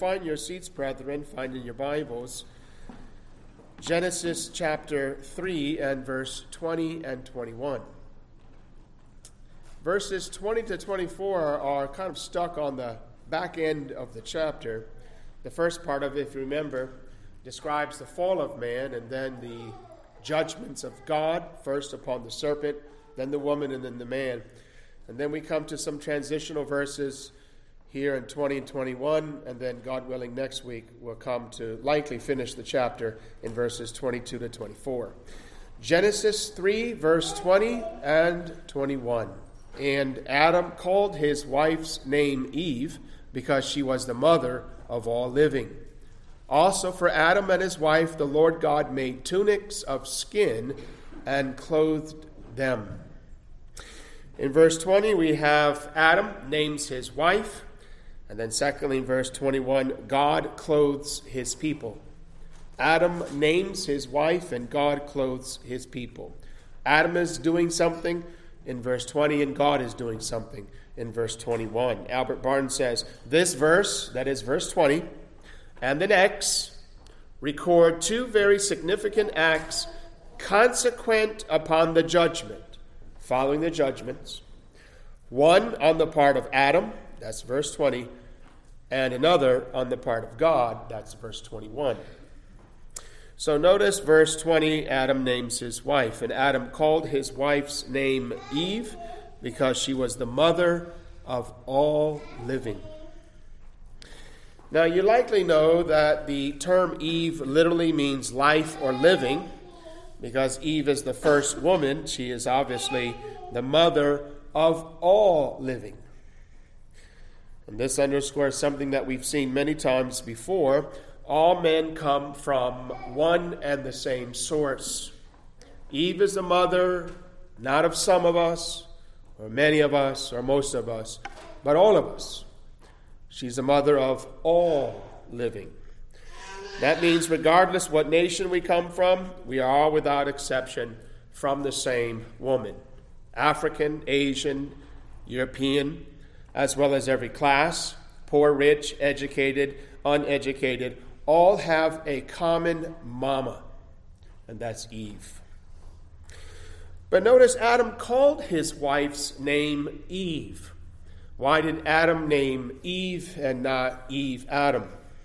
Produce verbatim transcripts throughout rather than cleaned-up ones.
Find your seats, brethren, find in your Bibles, Genesis chapter three and verse twenty and twenty-one. Verses twenty to twenty-four are kind of stuck on the back end of the chapter. The first part of it, if you remember, describes the fall of man and then the judgments of God, first upon the serpent, then the woman, and then the man. And then we come to some transitional verses here in twenty and twenty-one, and then, God willing, next week we'll come to likely finish the chapter in verses twenty-two to twenty-four. Genesis three, verse twenty and twenty-one. And Adam called his wife's name Eve, because she was the mother of all living. Also for Adam and his wife the Lord God made tunics of skin and clothed them. In verse twenty we have Adam names his wife. And then secondly, in verse twenty-one, God clothes his people. Adam names his wife and God clothes his people. Adam is doing something in verse twenty and God is doing something in verse twenty-one. Albert Barnes says, this verse, that is verse twenty, and the next record two very significant acts consequent upon the judgment, following the judgments. One on the part of Adam, that's verse twenty, and another on the part of God, that's verse twenty-one. So notice verse twenty, Adam names his wife, and Adam called his wife's name Eve because she was the mother of all living. Now you likely know that the term Eve literally means life or living, because Eve is the first woman. She is obviously the mother of all living. And this underscores something that we've seen many times before. All men come from one and the same source. Eve is the mother, not of some of us, or many of us, or most of us, but all of us. She's the mother of all living. That means regardless what nation we come from, we are all without exception from the same woman. African, Asian, European, as well as every class, poor, rich, educated, uneducated, all have a common mama, and that's Eve. But notice Adam called his wife's name Eve. Why did Adam name Eve and not Eve Adam?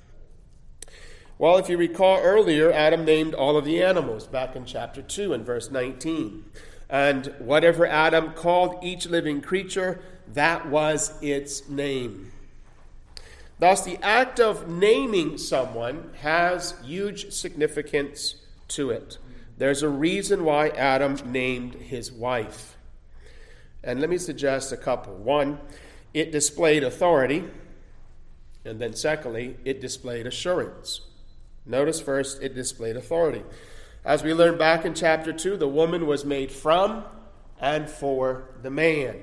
Well, if you recall earlier, Adam named all of the animals back in chapter two and verse nineteen. And whatever Adam called each living creature, that was its name. Thus, the act of naming someone has huge significance to it. There's a reason why Adam named his wife. And let me suggest a couple. One, it displayed authority. And then secondly, it displayed assurance. Notice first, it displayed authority. As we learned back in chapter two, the woman was made from and for the man.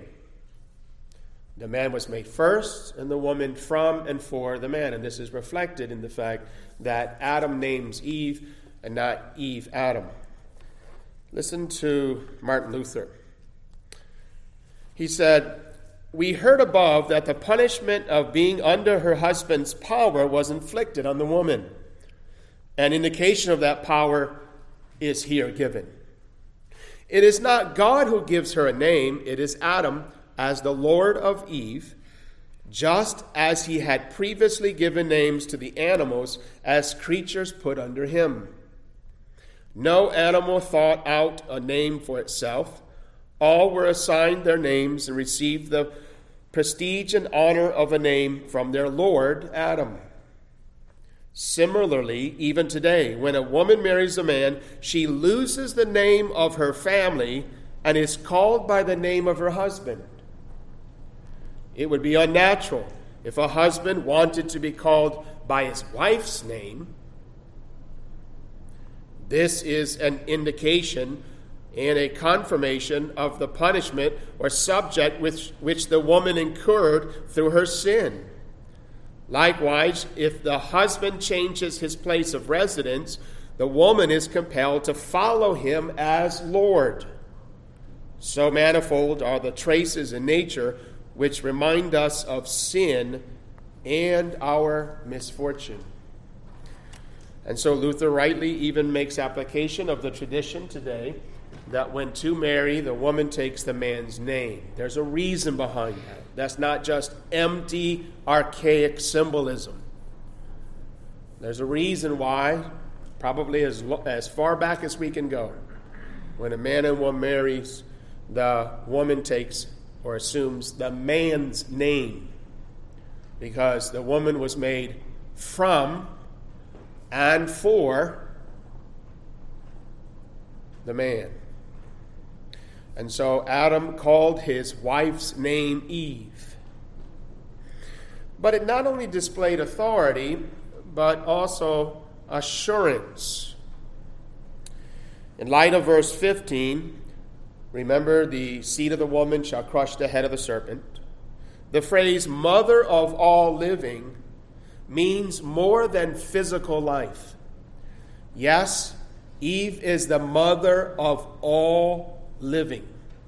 The man was made first, and the woman from and for the man. And this is reflected in the fact that Adam names Eve and not Eve Adam. Listen to Martin Luther. He said, "We heard above that the punishment of being under her husband's power was inflicted on the woman. An indication of that power is here given. It is not God who gives her a name, it is Adam as the Lord of Eve, just as he had previously given names to the animals as creatures put under him. No animal thought out a name for itself. All were assigned their names and received the prestige and honor of a name from their Lord, Adam. Similarly, even today, when a woman marries a man, she loses the name of her family and is called by the name of her husband. It would be unnatural if a husband wanted to be called by his wife's name. This is an indication and a confirmation of the punishment or subject which, which the woman incurred through her sin. Likewise, if the husband changes his place of residence, the woman is compelled to follow him as Lord. So manifold are the traces in nature which remind us of sin and our misfortune. And so Luther rightly even makes application of the tradition today that when two marry, the woman takes the man's name. There's a reason behind that. That's not just empty, archaic symbolism. There's a reason why, probably as, as far back as we can go, when a man and woman marries, the woman takes or assumes the man's name, because the woman was made from and for the man. And so Adam called his wife's name Eve. But it not only displayed authority, but also assurance. In light of verse fifteen, remember, the seed of the woman shall crush the head of the serpent. The phrase mother of all living means more than physical life. Yes, Eve is the mother of all living.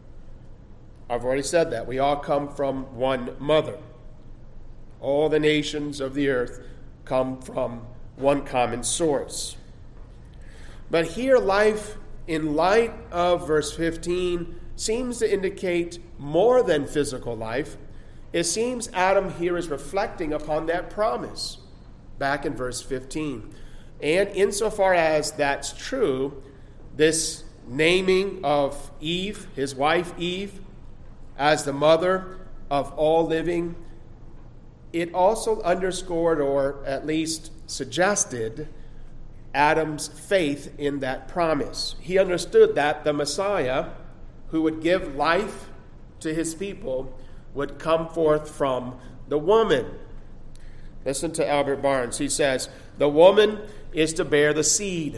I've already said that. We all come from one mother. All the nations of the earth come from one common source. But here, life, in light of verse fifteen, seems to indicate more than physical life. It seems Adam here is reflecting upon that promise back in verse fifteen. And insofar as that's true, this naming of Eve, his wife Eve, as the mother of all living, it also underscored, or at least suggested, Adam's faith in that promise. He understood that the Messiah, who would give life to his people, would come forth from the woman. Listen to Albert Barnes. He says, the woman is to bear the seed.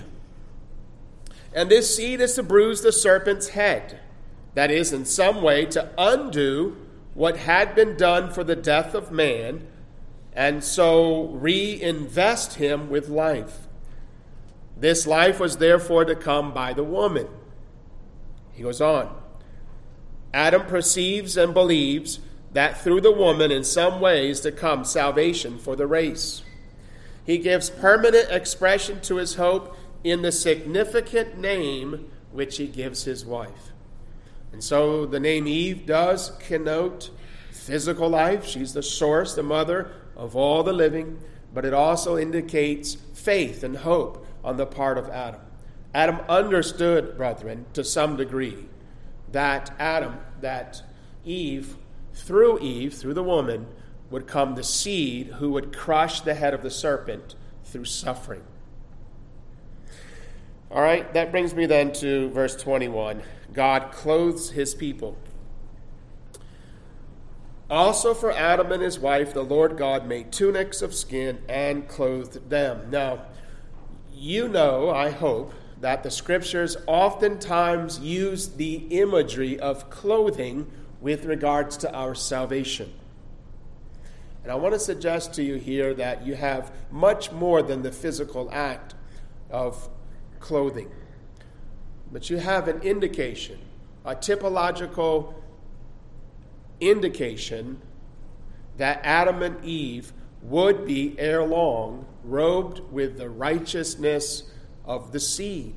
And this seed is to bruise the serpent's head. That is, in some way, to undo what had been done for the death of man, and so reinvest him with life. This life was therefore to come by the woman. He goes on. Adam perceives and believes that through the woman in some ways to come salvation for the race. He gives permanent expression to his hope in the significant name which he gives his wife. And so the name Eve does connote physical life. She's the source, the mother of all the living, but it also indicates faith and hope on the part of Adam. Adam understood, brethren, to some degree, that Adam, that Eve, through Eve, through the woman, would come the seed who would crush the head of the serpent through suffering. All right, that brings me then to verse twenty-one. God clothes his people. Also for Adam and his wife, the Lord God made tunics of skin and clothed them. Now, you know, I hope, that the scriptures oftentimes use the imagery of clothing with regards to our salvation. And I want to suggest to you here that you have much more than the physical act of clothing. But you have an indication, a typological indication that Adam and Eve would be ere long robed with the righteousness of the seed.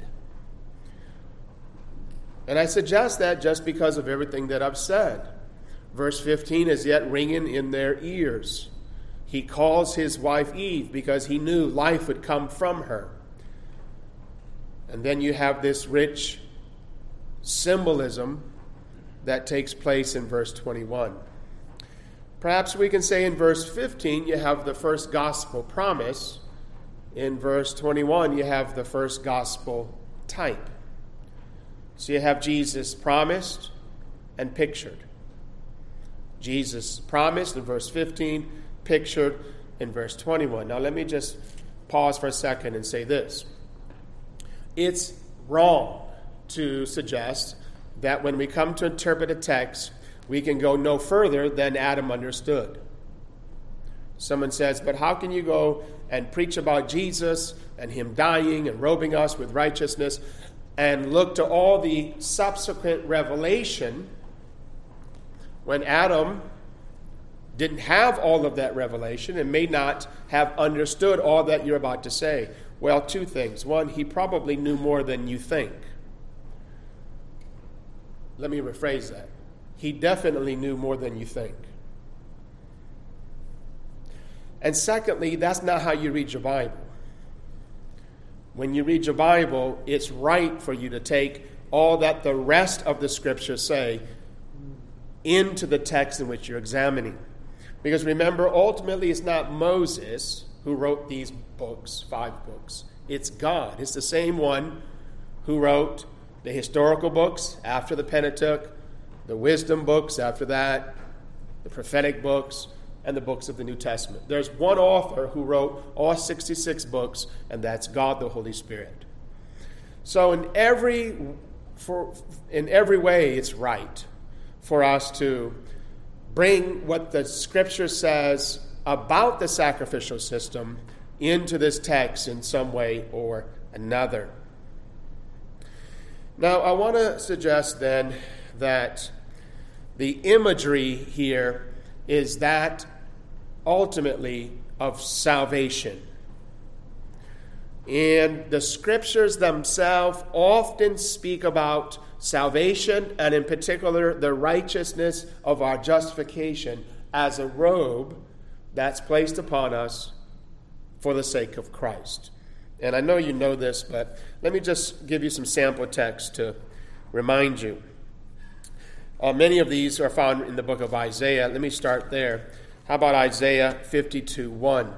And I suggest that just because of everything that I've said. Verse fifteen is yet ringing in their ears. He calls his wife Eve because he knew life would come from her. And then you have this rich symbolism that takes place in verse twenty-one. Perhaps we can say in verse fifteen you have the first gospel promise. In verse twenty-one you have the first gospel type. So you have Jesus promised and pictured. Jesus promised in verse fifteen, pictured in verse twenty-one. Now let me just pause for a second and say this. It's wrong to suggest that when we come to interpret a text, we can go no further than Adam understood. Someone says, but how can you go and preach about Jesus and him dying and robing us with righteousness and look to all the subsequent revelation when Adam didn't have all of that revelation and may not have understood all that you're about to say. Well, two things. One, he probably knew more than you think. Let me rephrase that. He definitely knew more than you think. And secondly, that's not how you read your Bible. When you read your Bible, it's right for you to take all that the rest of the Scriptures say into the text in which you're examining. Because remember, ultimately it's not Moses who wrote these books, five books. It's God. It's the same one who wrote the historical books after the Pentateuch, the wisdom books after that, the prophetic books, and the books of the New Testament. There's one author who wrote all sixty-six books, and that's God the Holy Spirit. So in every for in every way, it's right for us to bring what the Scripture says about the sacrificial system into this text in some way or another. Now, I want to suggest then that the imagery here is that ultimately of salvation. And the Scriptures themselves often speak about salvation, and in particular the righteousness of our justification as a robe that's placed upon us for the sake of Christ. And I know you know this, but let me just give you some sample text to remind you. Uh, many of these are found in the book of Isaiah. Let me start there. How about Isaiah fifty-two one?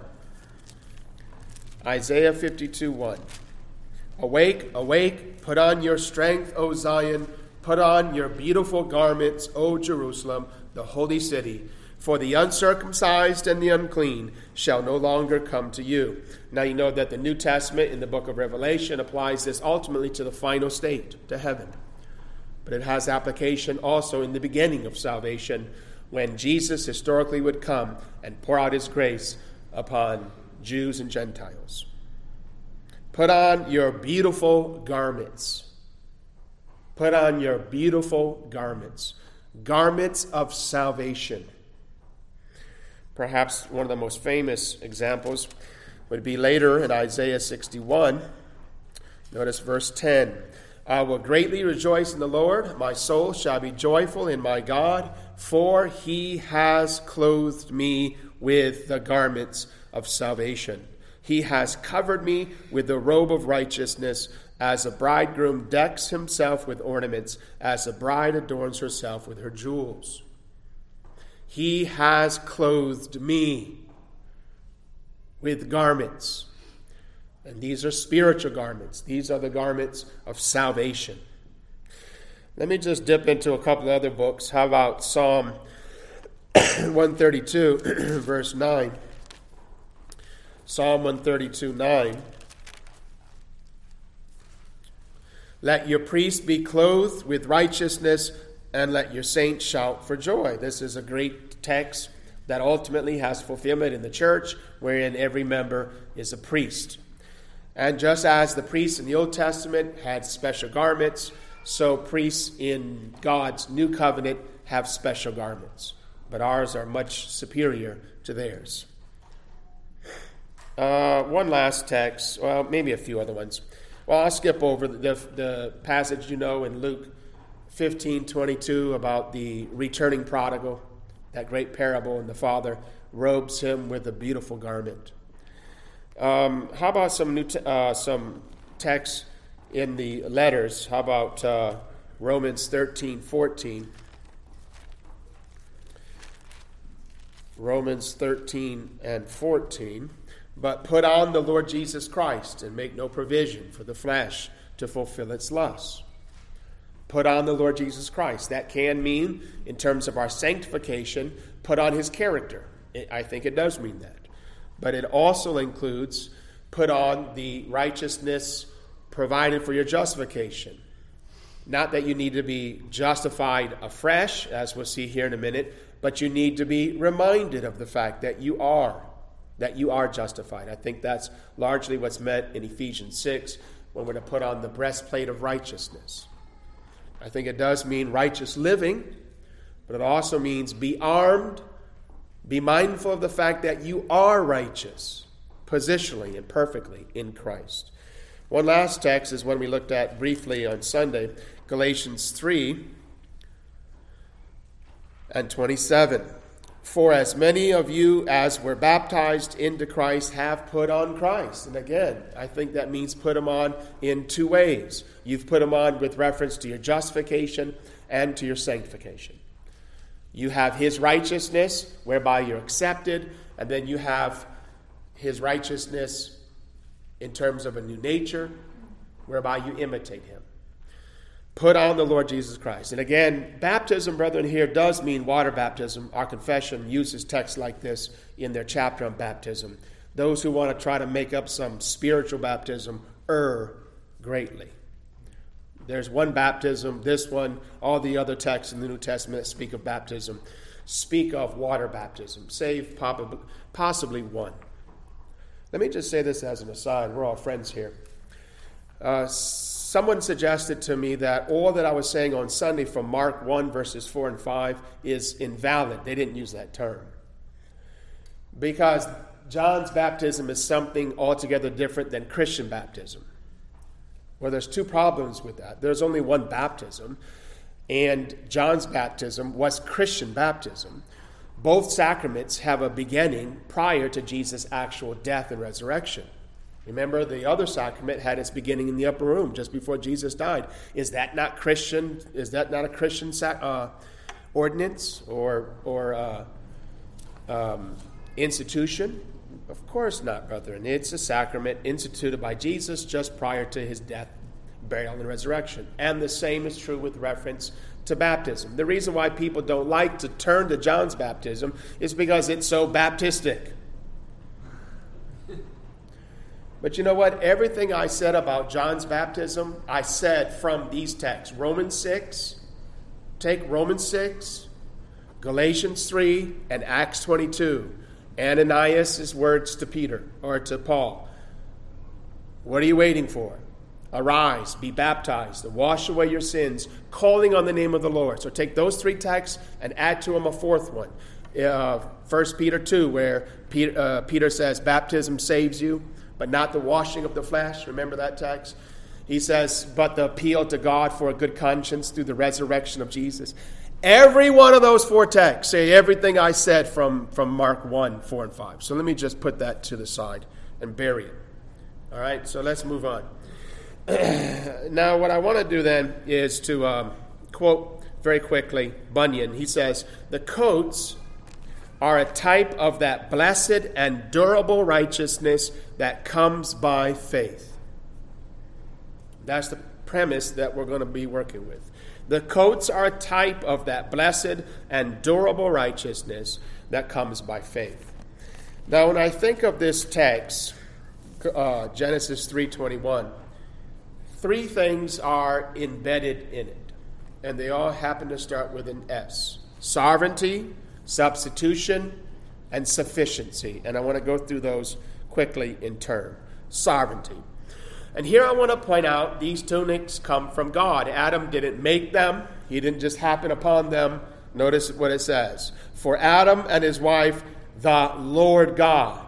Isaiah fifty-two one. Awake, awake, put on your strength, O Zion. Put on your beautiful garments, O Jerusalem, the holy city. For the uncircumcised and the unclean shall no longer come to you. Now you know that the New Testament in the book of Revelation applies this ultimately to the final state, to heaven. But it has application also in the beginning of salvation, when Jesus historically would come and pour out his grace upon Jews and Gentiles. Put on your beautiful garments. Put on your beautiful garments. Garments of salvation. Perhaps one of the most famous examples would be later in Isaiah sixty-one. Notice verse ten. I will greatly rejoice in the Lord. My soul shall be joyful in my God, for he has clothed me with the garments of salvation. He has covered me with the robe of righteousness, as a bridegroom decks himself with ornaments, as a bride adorns herself with her jewels. He has clothed me with garments. And these are spiritual garments. These are the garments of salvation. Let me just dip into a couple of other books. How about Psalm one thirty-two, verse nine? Psalm one thirty-two, nine. Let your priests be clothed with righteousness, and let your saints shout for joy. This is a great text that ultimately has fulfillment in the church, wherein every member is a priest. And just as the priests in the Old Testament had special garments, so priests in God's new covenant have special garments. But ours are much superior to theirs. Uh, one last text, well, maybe a few other ones. Well, I'll skip over the, the, the passage you know in Luke fifteen twenty-two about the returning prodigal, that great parable, and the father robes him with a beautiful garment. Um, how about some new te- uh, some texts in the letters? How about uh, Romans thirteen fourteen? Romans thirteen and fourteen. But put on the Lord Jesus Christ and make no provision for the flesh to fulfill its lusts. Put on the Lord Jesus Christ. That can mean, in terms of our sanctification, put on his character. It, I think it does mean that. But it also includes put on the righteousness provided for your justification. Not that you need to be justified afresh, as we'll see here in a minute, but you need to be reminded of the fact that you are, that you are justified. I think that's largely what's meant in Ephesians six, when we're to put on the breastplate of righteousness. I think it does mean righteous living, but it also means be armed Be mindful of the fact that you are righteous, positionally and perfectly in Christ. One last text is one we looked at briefly on Sunday, Galatians three and twenty-seven. For as many of you as were baptized into Christ have put on Christ. And again, I think that means put him on in two ways. You've put him on with reference to your justification and to your sanctification. You have his righteousness, whereby you're accepted, and then you have his righteousness in terms of a new nature, whereby you imitate him. Put on the Lord Jesus Christ. And again, baptism, brethren, here does mean water baptism. Our confession uses texts like this in their chapter on baptism. Those who want to try to make up some spiritual baptism err greatly. There's one baptism, this one, all the other texts in the New Testament that speak of baptism speak of water baptism, save possibly one. Let me just say this as an aside. We're all friends here. Uh, someone suggested to me that all that I was saying on Sunday from Mark one, verses four and five is invalid. They didn't use that term. Because John's baptism is something altogether different than Christian baptism. Well, there's two problems with that. There's only one baptism, and John's baptism was Christian baptism. Both sacraments have a beginning prior to Jesus' actual death and resurrection. Remember, the other sacrament had its beginning in the upper room just before Jesus died. Is that not Christian? Is that not a Christian sac- uh, ordinance or or uh, um, institution? Of course not, brethren. It's a sacrament instituted by Jesus just prior to his death, burial, and resurrection. And the same is true with reference to baptism. The reason why people don't like to turn to John's baptism is because it's so Baptistic. But you know what? Everything I said about John's baptism, I said from these texts. Romans six, take Romans six, Galatians three, and Acts twenty-two. Ananias' words to Peter, or to Paul. What are you waiting for? Arise, be baptized, and wash away your sins, calling on the name of the Lord. So take those three texts and add to them a fourth one. Uh, First Peter two, where Peter, uh, Peter says, baptism saves you, but not the washing of the flesh. Remember that text? He says, but the appeal to God for a good conscience through the resurrection of Jesus. Every one of those four texts say everything I said from, from Mark one, four, and five. So let me just put that to the side and bury it. All right, so let's move on. Now, what I want to do then is to um, quote very quickly Bunyan. He says, the coats are a type of that blessed and durable righteousness that comes by faith. That's the premise that we're going to be working with. The coats are a type of that blessed and durable righteousness that comes by faith. Now, when I think of this text, uh, Genesis three twenty-one, three things are embedded in it, and they all happen to start with an S. Sovereignty, substitution, and sufficiency. And I want to go through those quickly in turn. Sovereignty. And here I want to point out these tunics come from God. Adam didn't make them. He didn't just happen upon them. Notice what it says. For Adam and his wife, the Lord God,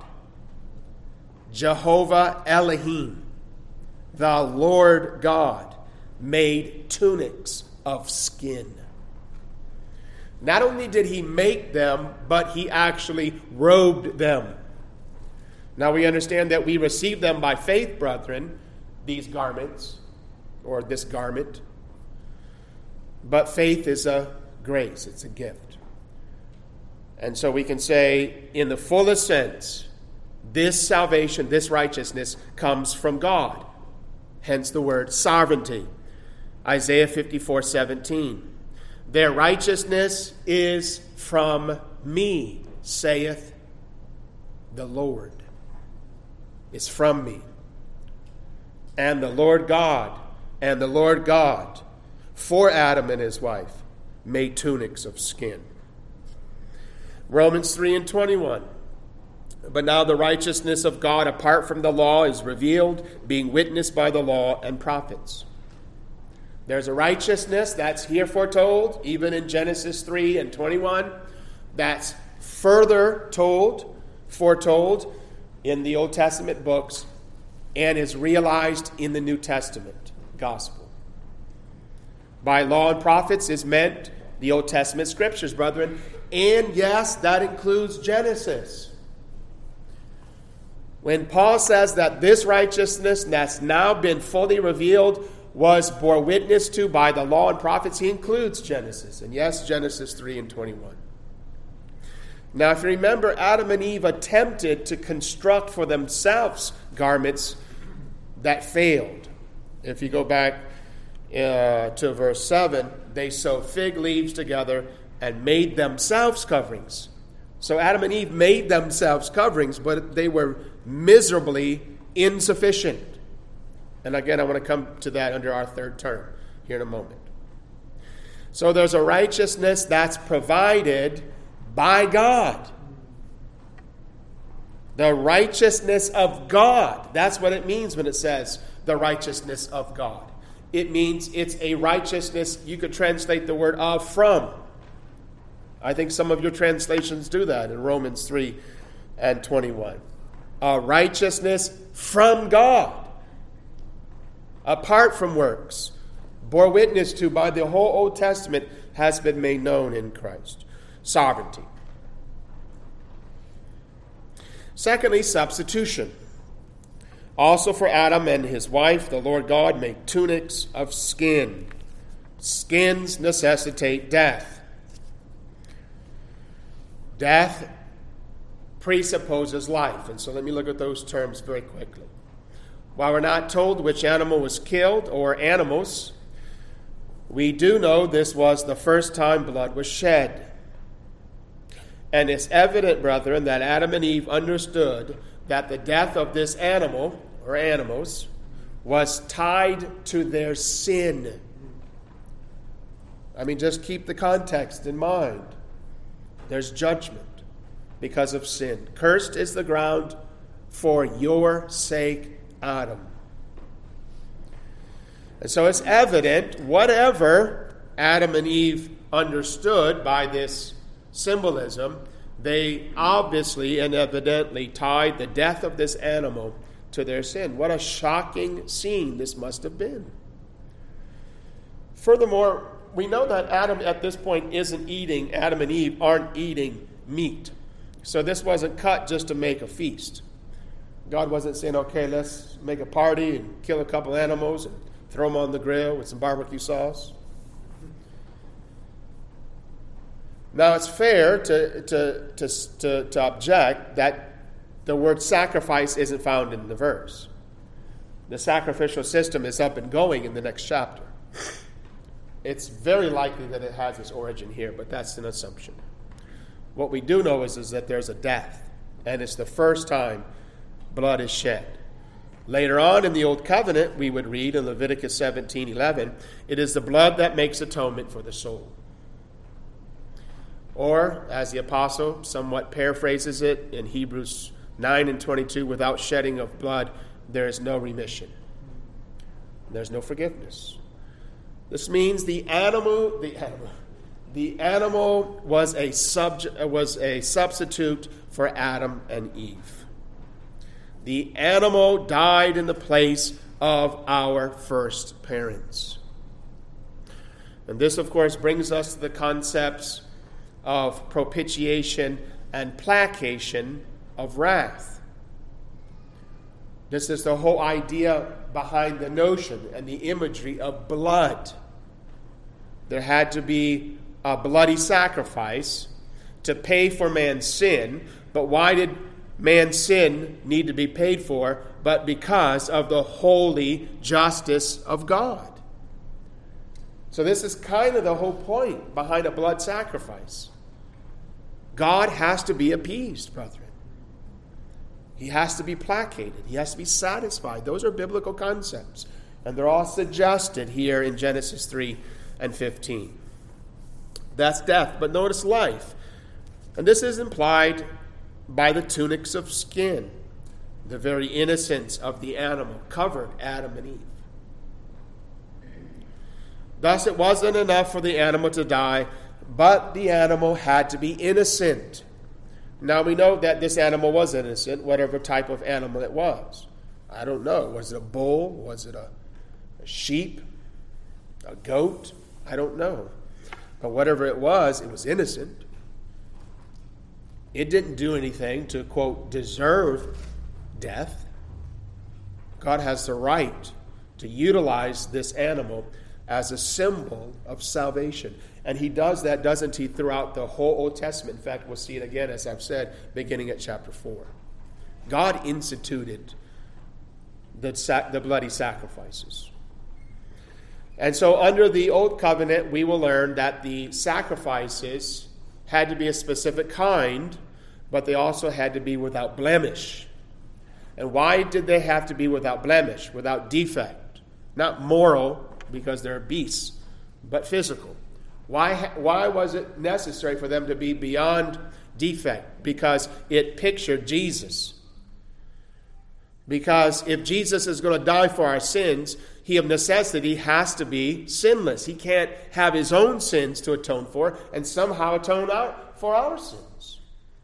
Jehovah Elohim, the Lord God, made tunics of skin. Not only did he make them, but he actually robed them. Now we understand that we receive them by faith, brethren, these garments, or this garment. But faith is a grace, it's a gift. And so we can say, in the fullest sense, this salvation, this righteousness comes from God. Hence the word sovereignty. Isaiah fifty-four seventeen. Their righteousness is from me, saith the Lord. It's from me. And the Lord God, and the Lord God, for Adam and his wife, made tunics of skin. Romans three and twenty-one. But now the righteousness of God apart from the law is revealed, being witnessed by the law and prophets. There's a righteousness that's here foretold, even in Genesis three and twenty-one, that's further told, foretold in the Old Testament books and is realized in the New Testament gospel. By law and prophets is meant the Old Testament scriptures, brethren. And yes, that includes Genesis. When Paul says that this righteousness that's now been fully revealed was bore witness to by the law and prophets, he includes Genesis. And yes, Genesis three and twenty-one. Now, if you remember, Adam and Eve attempted to construct for themselves garments that failed. If you go back uh, to verse seven, they sewed fig leaves together and made themselves coverings. So Adam and Eve made themselves coverings, but they were miserably insufficient. And again, I want to come to that under our third term here in a moment. So there's a righteousness that's provided by God. The righteousness of God. That's what it means when it says the righteousness of God. It means it's a righteousness, you could translate the word of from. I think some of your translations do that in Romans three and twenty-one. A righteousness from God, apart from works, bore witness to by the whole Old Testament, has been made known in Christ. Sovereignty. Secondly, substitution. Also for Adam and his wife, the Lord God made tunics of skin. Skins necessitate death. Death presupposes life. And so let me look at those terms very quickly. While we're not told which animal was killed or animals, we do know this was the first time blood was shed. And it's evident, brethren, that Adam and Eve understood that the death of this animal or animals was tied to their sin. I mean, just keep the context in mind. There's judgment because of sin. Cursed is the ground for your sake, Adam. And so it's evident, whatever Adam and Eve understood by this symbolism, they obviously and evidently tied the death of this animal to their sin. What a shocking scene this must have been. Furthermore, we know that Adam at this point isn't eating, Adam and Eve aren't eating meat. So this wasn't cut just to make a feast. God wasn't saying, okay, let's make a party and kill a couple animals and throw them on the grill with some barbecue sauce. Now, it's fair to, to, to, to, to object that the word sacrifice isn't found in the verse. The sacrificial system is up and going in the next chapter. It's very likely that it has its origin here, but that's an assumption. What we do know is, is that there's a death, and it's the first time blood is shed. Later on in the Old Covenant, we would read in Leviticus seventeen eleven, it is the blood that makes atonement for the soul. Or, as the apostle somewhat paraphrases it in Hebrews nine and twenty-two, without shedding of blood, there is no remission. There's no forgiveness. This means the animal, the animal, the animal was a subject, was a substitute for Adam and Eve. The animal died in the place of our first parents. And this, of course, brings us to the concepts of propitiation and placation of wrath. This is the whole idea behind the notion and the imagery of blood. There had to be a bloody sacrifice to pay for man's sin. But why did man's sin need to be paid for? But because of the holy justice of God. So this is kind of the whole point behind a blood sacrifice. God has to be appeased, brethren. He has to be placated. He has to be satisfied. Those are biblical concepts. And they're all suggested here in Genesis three and fifteen. That's death. But notice life. And this is implied by the tunics of skin. The very innocence of the animal covered Adam and Eve. Thus it wasn't enough for the animal to die, but the animal had to be innocent. Now we know that this animal was innocent, whatever type of animal it was. I don't know. Was it a bull? Was it a, a sheep? A goat? I don't know. But whatever it was, it was innocent. It didn't do anything to, quote, deserve death. God has the right to utilize this animal as a symbol of salvation. And he does that, doesn't he, throughout the whole Old Testament. In fact, we'll see it again, as I've said, beginning at chapter four. God instituted the, sac- the bloody sacrifices. And so under the Old Covenant, we will learn that the sacrifices had to be a specific kind, but they also had to be without blemish. And why did they have to be without blemish, without defect? Not moral, because they're beasts, but physical. Why, why was it necessary for them to be beyond defect? Because it pictured Jesus. Because if Jesus is going to die for our sins, he of necessity has to be sinless. He can't have his own sins to atone for and somehow atone out for our sins.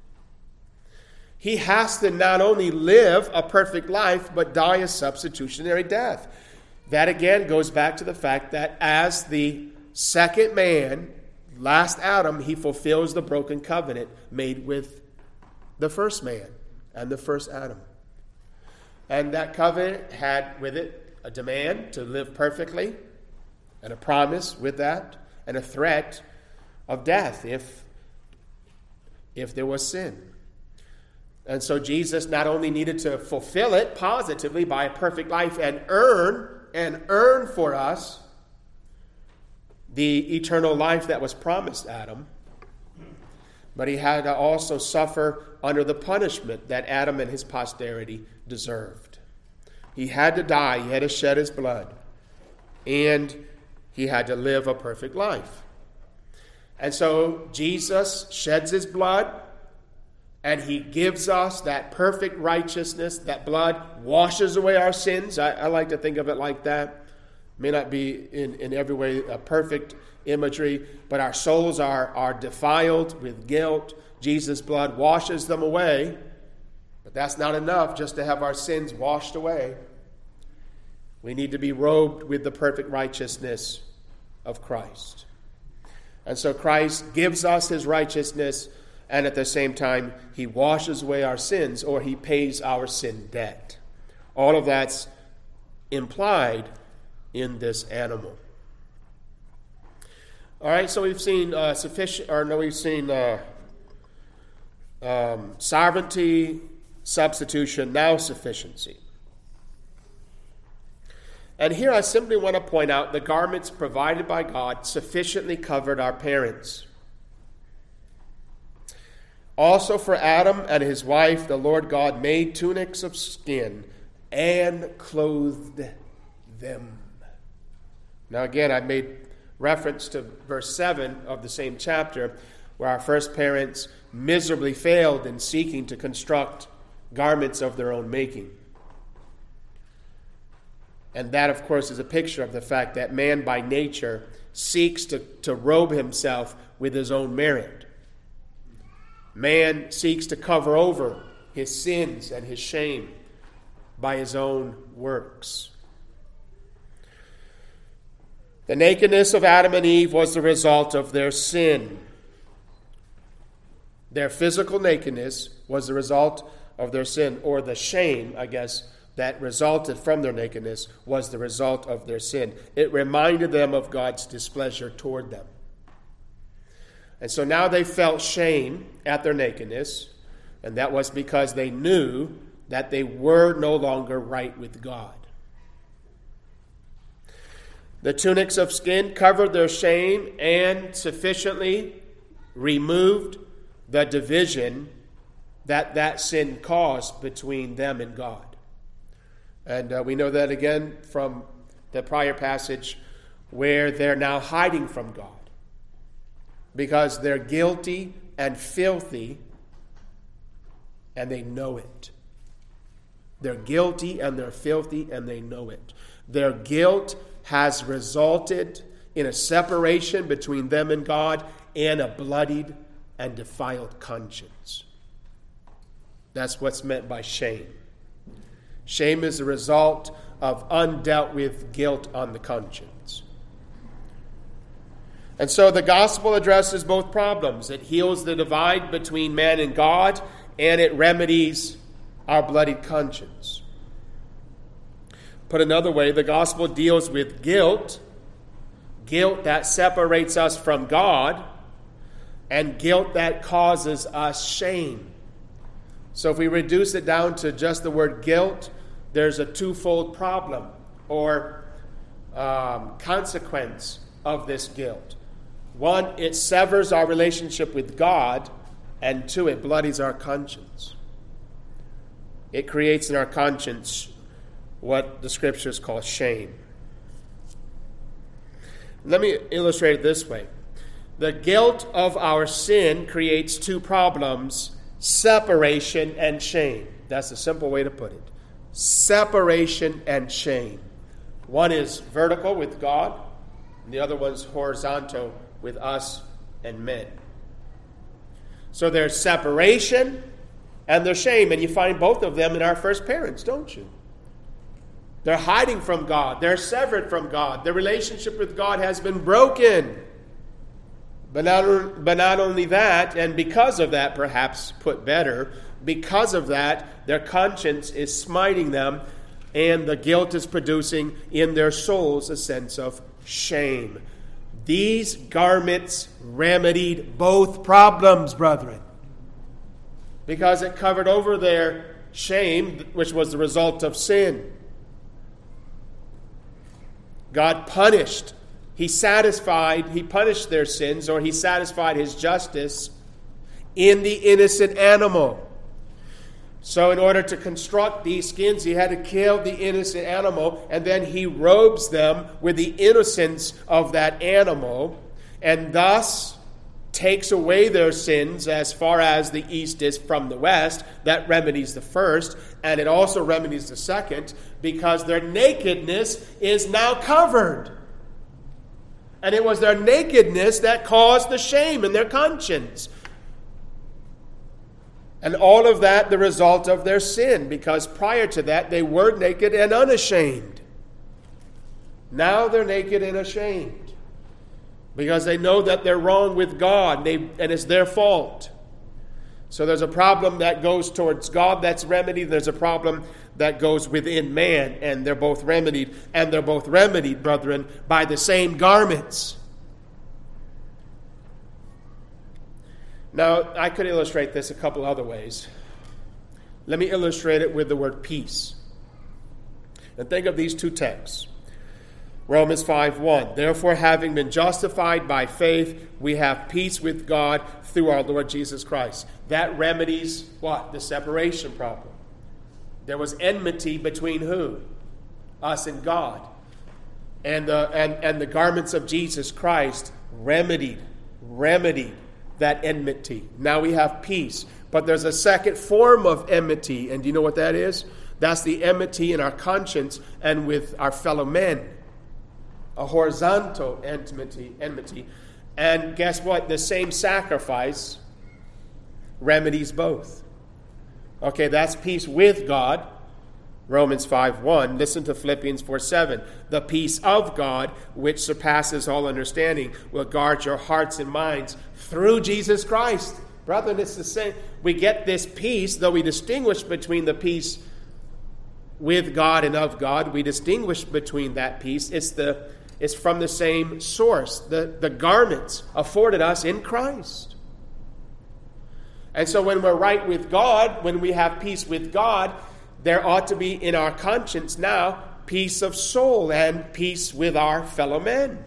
He has to not only live a perfect life, but die a substitutionary death. That again goes back to the fact that as the second man, last Adam, he fulfills the broken covenant made with the first man and the first Adam. And that covenant had with it a demand to live perfectly, and a promise with that, and a threat of death if, if there was sin. And so Jesus not only needed to fulfill it positively by a perfect life and earn and earn for us the eternal life that was promised Adam, but he had to also suffer under the punishment that Adam and his posterity deserved. He had to die, he had to shed his blood, and he had to live a perfect life. And so Jesus sheds his blood, and he gives us that perfect righteousness. That blood washes away our sins. I, I like to think of it like that. May not be in, in every way a perfect imagery, but our souls are, are defiled with guilt. Jesus' blood washes them away. But that's not enough just to have our sins washed away. We need to be robed with the perfect righteousness of Christ. And so Christ gives us his righteousness, and at the same time, he washes away our sins, or he pays our sin debt. All of that's implied in this animal. All right, so we've seen uh, sufficient, or no, we've seen uh, um, sovereignty, substitution, now sufficiency. And here I simply want to point out the garments provided by God sufficiently covered our parents. Also for Adam and his wife, the Lord God made tunics of skin and clothed them. Now again, I made reference to verse seven of the same chapter, where our first parents miserably failed in seeking to construct garments of their own making. And that, of course, is a picture of the fact that man by nature seeks to, to robe himself with his own merit. Man seeks to cover over his sins and his shame by his own works. The nakedness of Adam and Eve was the result of their sin. Their physical nakedness was the result of their sin, or the shame, I guess, that resulted from their nakedness was the result of their sin. It reminded them of God's displeasure toward them. And so now they felt shame at their nakedness, and that was because they knew that they were no longer right with God. The tunics of skin covered their shame and sufficiently removed the division that that sin caused between them and God. And uh, we know that again from the prior passage where they're now hiding from God because they're guilty and filthy and they know it. They're guilty and they're filthy and they know it. Their guilt has resulted in a separation between them and God and a bloodied and defiled conscience. That's what's meant by shame. Shame is the result of undealt with guilt on the conscience. And so the gospel addresses both problems. It heals the divide between man and God, and it remedies our bloodied conscience. Put another way, the gospel deals with guilt, guilt that separates us from God, and guilt that causes us shame. So if we reduce it down to just the word guilt, there's a twofold problem or um, consequence of this guilt. One, it severs our relationship with God, and two, it bloodies our conscience. It creates in our conscience what the scriptures call shame. Let me illustrate it this way. The guilt of our sin creates two problems: separation and shame. That's a simple way to put it. Separation and shame. One is vertical with God, and the other one's horizontal with us and men. So there's separation and there's shame, and you find both of them in our first parents, don't you? They're hiding from God. They're severed from God. Their relationship with God has been broken. But not, but not only that, and because of that, perhaps put better, because of that, their conscience is smiting them, and the guilt is producing in their souls a sense of shame. These garments remedied both problems, brethren, because it covered over their shame, which was the result of sin. God punished. He satisfied, he punished their sins, or he satisfied his justice in the innocent animal. So in order to construct these skins, he had to kill the innocent animal, and then he robes them with the innocence of that animal, and thus takes away their sins as far as the east is from the west. That remedies the first, and it also remedies the second, because their nakedness is now covered. And it was their nakedness that caused the shame in their conscience. And all of that the result of their sin, because prior to that they were naked and unashamed. Now they're naked and ashamed, because they know that they're wrong with God, they, and it's their fault. So there's a problem that goes towards God that's remedied. There's a problem that goes within man, and they're both remedied. And they're both remedied, brethren, by the same garments. Now, I could illustrate this a couple other ways. Let me illustrate it with the word peace. And think of these two texts. Romans five one. Therefore, having been justified by faith, we have peace with God through our Lord Jesus Christ. That remedies what? The separation problem. There was enmity between who? Us and God. And the, and, and the garments of Jesus Christ remedied, remedied that enmity. Now we have peace. But there's a second form of enmity. And do you know what that is? That's the enmity in our conscience and with our fellow men. A horizontal enmity, enmity. And guess what? The same sacrifice remedies both. Okay, that's peace with God. Romans five one. Listen to Philippians four seven. The peace of God, which surpasses all understanding, will guard your hearts and minds through Jesus Christ. Brethren, it's the same. We get this peace, though we distinguish between the peace with God and of God. We distinguish between that peace. It's the It's from the same source. The, the garments afforded us in Christ. And so when we're right with God, when we have peace with God, there ought to be in our conscience now peace of soul and peace with our fellow men.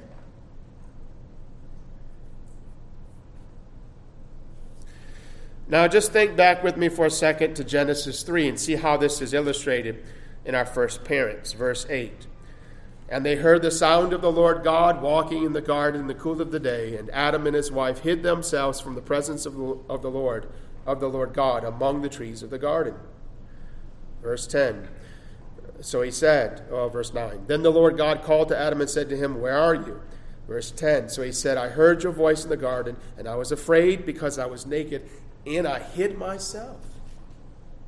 Now just think back with me for a second to Genesis three and see how this is illustrated in our first parents. Verse eight. And they heard the sound of the Lord God walking in the garden in the cool of the day, and Adam and his wife hid themselves from the presence of the, of the Lord, of the Lord God, among the trees of the garden. Verse ten. So he said, oh, verse nine. Then the Lord God called to Adam and said to him, where are you? Verse ten. So he said, I heard your voice in the garden, and I was afraid because I was naked, and I hid myself.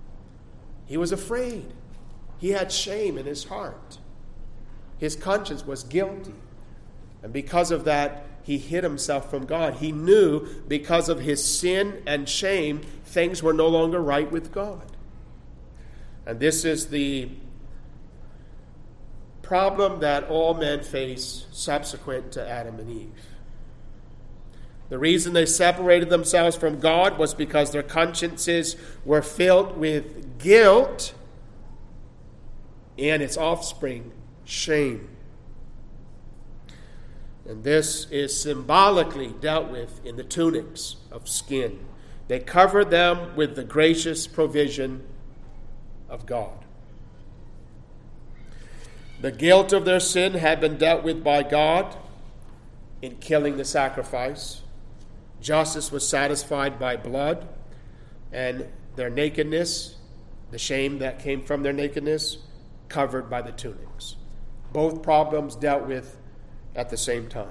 He was afraid. He had shame in his heart. His conscience was guilty. And because of that, he hid himself from God. He knew because of his sin and shame, things were no longer right with God. And this is the problem that all men face subsequent to Adam and Eve. The reason they separated themselves from God was because their consciences were filled with guilt and its offspring, shame. And this is symbolically dealt with in the tunics of skin. They covered them with the gracious provision of God. The guilt of their sin had been dealt with by God in killing the sacrifice. Justice was satisfied by blood, and their nakedness, the shame that came from their nakedness, covered by the tunics. Both problems dealt with at the same time.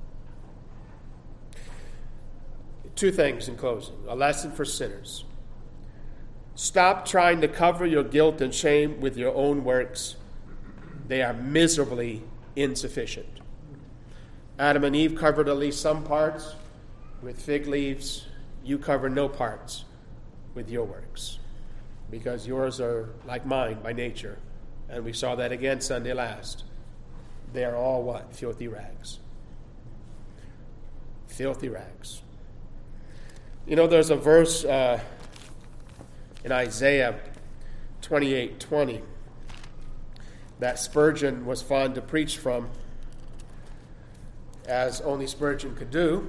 Two things in closing. A lesson for sinners. Stop trying to cover your guilt and shame with your own works. They are miserably insufficient. Adam and Eve covered at least some parts with fig leaves. You cover no parts with your works, because yours are like mine by nature. And we saw that again Sunday last. They are all what? Filthy rags. Filthy rags. You know, there's a verse uh, in Isaiah twenty-eight twenty that Spurgeon was fond to preach from, as only Spurgeon could do.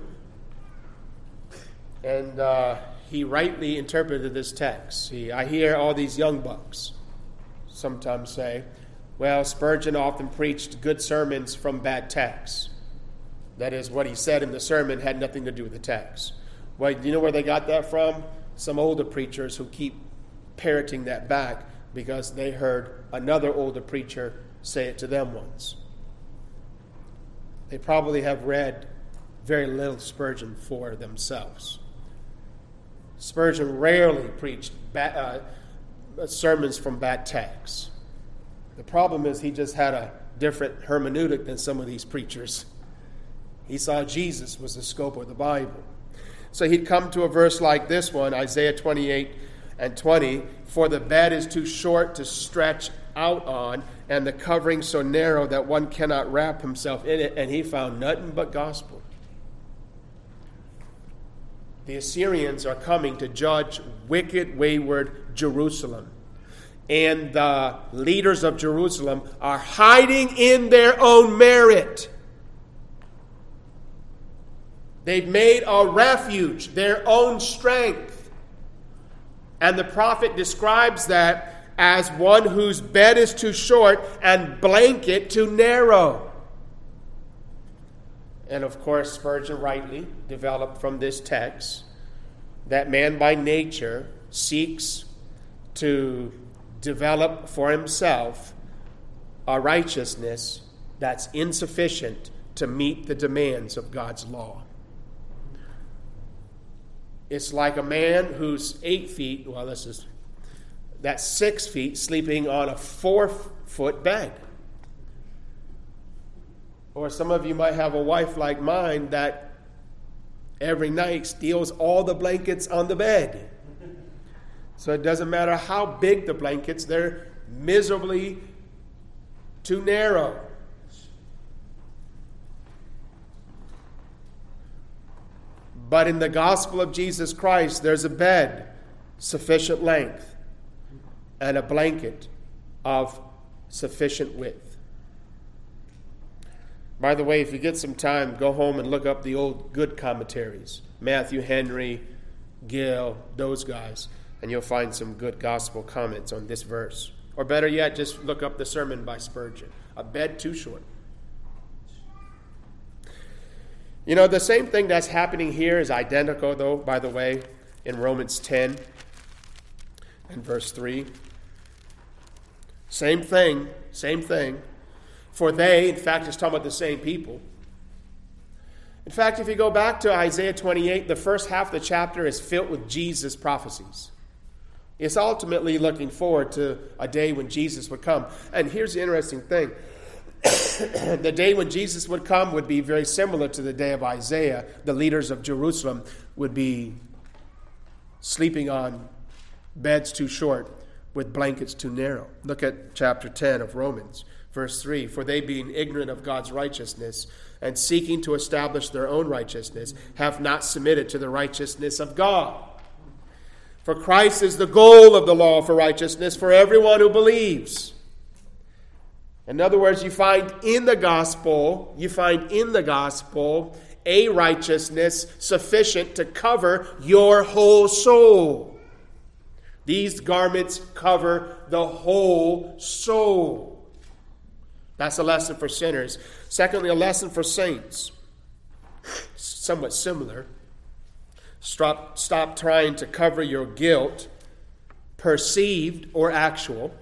And uh, he rightly interpreted this text. He, I hear all these young bucks sometimes say, well, Spurgeon often preached good sermons from bad texts. That is, what he said in the sermon had nothing to do with the text. Well, do you know where they got that from? Some older preachers who keep parroting that back because they heard another older preacher say it to them once. They probably have read very little Spurgeon for themselves. Spurgeon rarely preached bad, uh, sermons from bad texts. The problem is he just had a different hermeneutic than some of these preachers. He saw Jesus was the scope of the Bible. So he'd come to a verse like this one, Isaiah twenty-eight and twenty, for the bed is too short to stretch out on, and the covering so narrow that one cannot wrap himself in it, and he found nothing but gospel. The Assyrians are coming to judge wicked, wayward Jerusalem. And the leaders of Jerusalem are hiding in their own merit. They've made a refuge, their own strength. And the prophet describes that as one whose bed is too short and blanket too narrow. And of course, Spurgeon rightly developed from this text that man by nature seeks to develop for himself a righteousness that's insufficient to meet the demands of God's law. It's like a man who's eight feet, well, this is, that's six feet, sleeping on a four-foot bed. Or some of you might have a wife like mine that every night steals all the blankets on the bed. So it doesn't matter how big the blankets, they're miserably too narrow. But in the gospel of Jesus Christ, there's a bed sufficient length and a blanket of sufficient width. By the way, if you get some time, go home and look up the old good commentaries. Matthew Henry, Gill, those guys. And you'll find some good gospel comments on this verse. Or better yet, just look up the sermon by Spurgeon. A bed too short. You know, the same thing that's happening here is identical, though, by the way, in Romans ten and verse three. Same thing, same thing. For they, in fact, it's talking about the same people. In fact, if you go back to Isaiah twenty-eight, the first half of the chapter is filled with Jesus' prophecies. It's ultimately looking forward to a day when Jesus would come. And here's the interesting thing. The day when Jesus would come would be very similar to the day of Isaiah. The leaders of Jerusalem would be sleeping on beds too short with blankets too narrow. Look at chapter ten of Romans, verse three. For they, being ignorant of God's righteousness and seeking to establish their own righteousness, have not submitted to the righteousness of God. For Christ is the goal of the law for righteousness for everyone who believes. In other words, you find in the gospel, you find in the gospel a righteousness sufficient to cover your whole soul. These garments cover the whole soul. That's a lesson for sinners. Secondly, a lesson for saints. Somewhat similar. Stop, stop trying to cover your guilt, perceived or actual.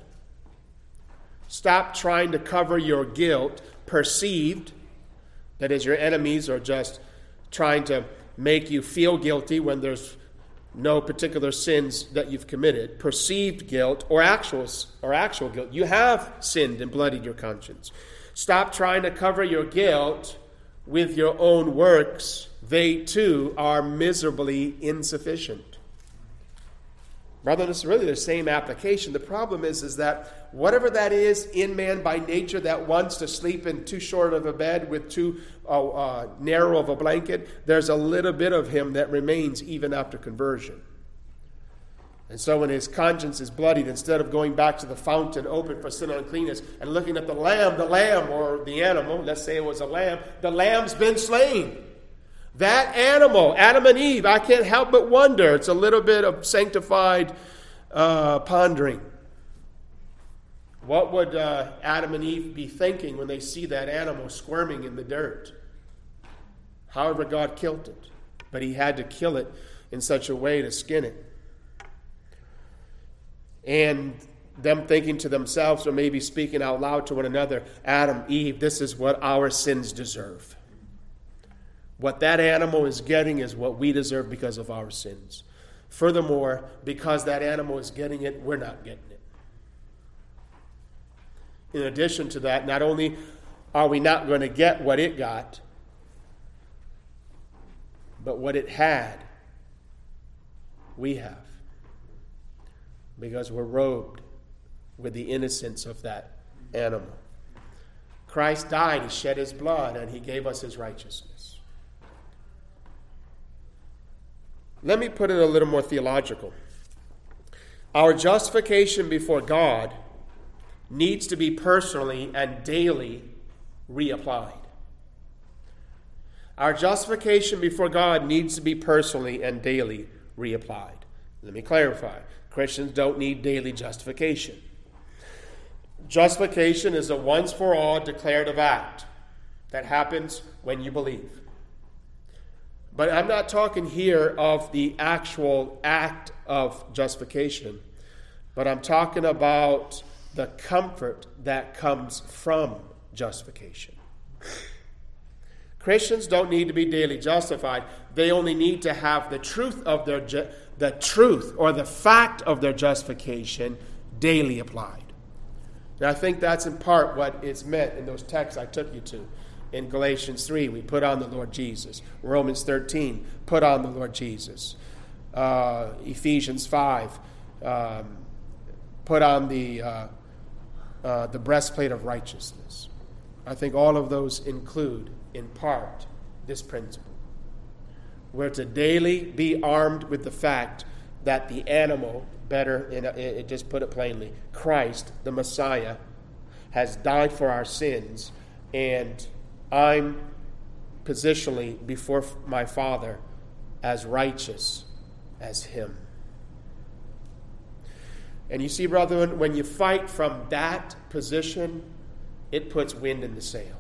Stop trying to cover your guilt, perceived. That is, your enemies are just trying to make you feel guilty when there's no particular sins that you've committed. Perceived guilt or actual, or actual guilt. You have sinned and bloodied your conscience. Stop trying to cover your guilt with your own works. They too are miserably insufficient. Rather, it's really the same application. The problem is, is that whatever that is in man by nature that wants to sleep in too short of a bed with too uh, uh, narrow of a blanket, there's a little bit of him that remains even after conversion. And so when his conscience is bloodied, instead of going back to the fountain open for sin and uncleanness and looking at the lamb, the lamb or the animal, let's say it was a lamb, the lamb's been slain. That animal, Adam and Eve, I can't help but wonder. It's a little bit of sanctified uh, pondering. What would uh, Adam and Eve be thinking when they see that animal squirming in the dirt? However, God killed it. But he had to kill it in such a way to skin it. And them thinking to themselves, or maybe speaking out loud to one another, Adam, Eve, this is what our sins deserve. What that animal is getting is what we deserve because of our sins. Furthermore, because that animal is getting it, we're not getting it. In addition to that, not only are we not going to get what it got, but what it had, we have. Because we're robed with the innocence of that animal. Christ died, he shed his blood, and he gave us his righteousness. Let me put it a little more theological. Our justification before God needs to be personally and daily reapplied. Our justification before God needs to be personally and daily reapplied. Let me clarify. Christians don't need daily justification. Justification is a once-for-all declarative act that happens when you believe. But I'm not talking here of the actual act of justification, but I'm talking about the comfort that comes from justification. Christians don't need to be daily justified. They only need to have the truth of their ju- the truth or the fact of their justification daily applied. And I think that's in part what is meant in those texts I took you to. In Galatians three, we put on the Lord Jesus. Romans thirteen, put on the Lord Jesus. Uh, Ephesians five, um, put on the uh, uh, the breastplate of righteousness. I think all of those include, in part, this principle. We're to daily be armed with the fact that the animal, better, in a, it just put it plainly, Christ, the Messiah, has died for our sins, and I'm positionally before my Father as righteous as him. And you see, brethren, when you fight from that position, it puts wind in the sail.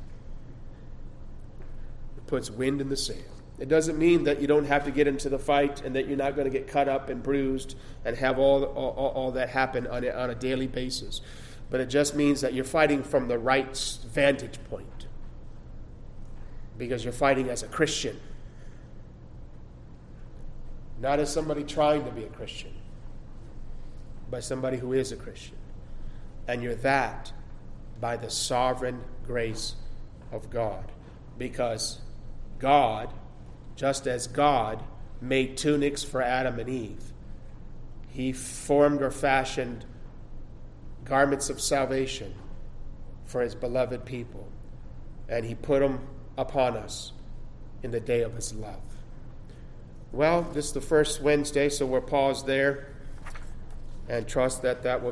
It puts wind in the sail. It doesn't mean that you don't have to get into the fight and that you're not going to get cut up and bruised and have all, all, all that happen on a, on a daily basis. But it just means that you're fighting from the right vantage point. Because you're fighting as a Christian. Not as somebody trying to be a Christian. by somebody who is a Christian. And you're that by the sovereign grace of God. Because God, just as God made tunics for Adam and Eve, he formed or fashioned garments of salvation for his beloved people. And he put them upon us in the day of his love. Well, this is the first Wednesday, so we'll pause there and trust that that will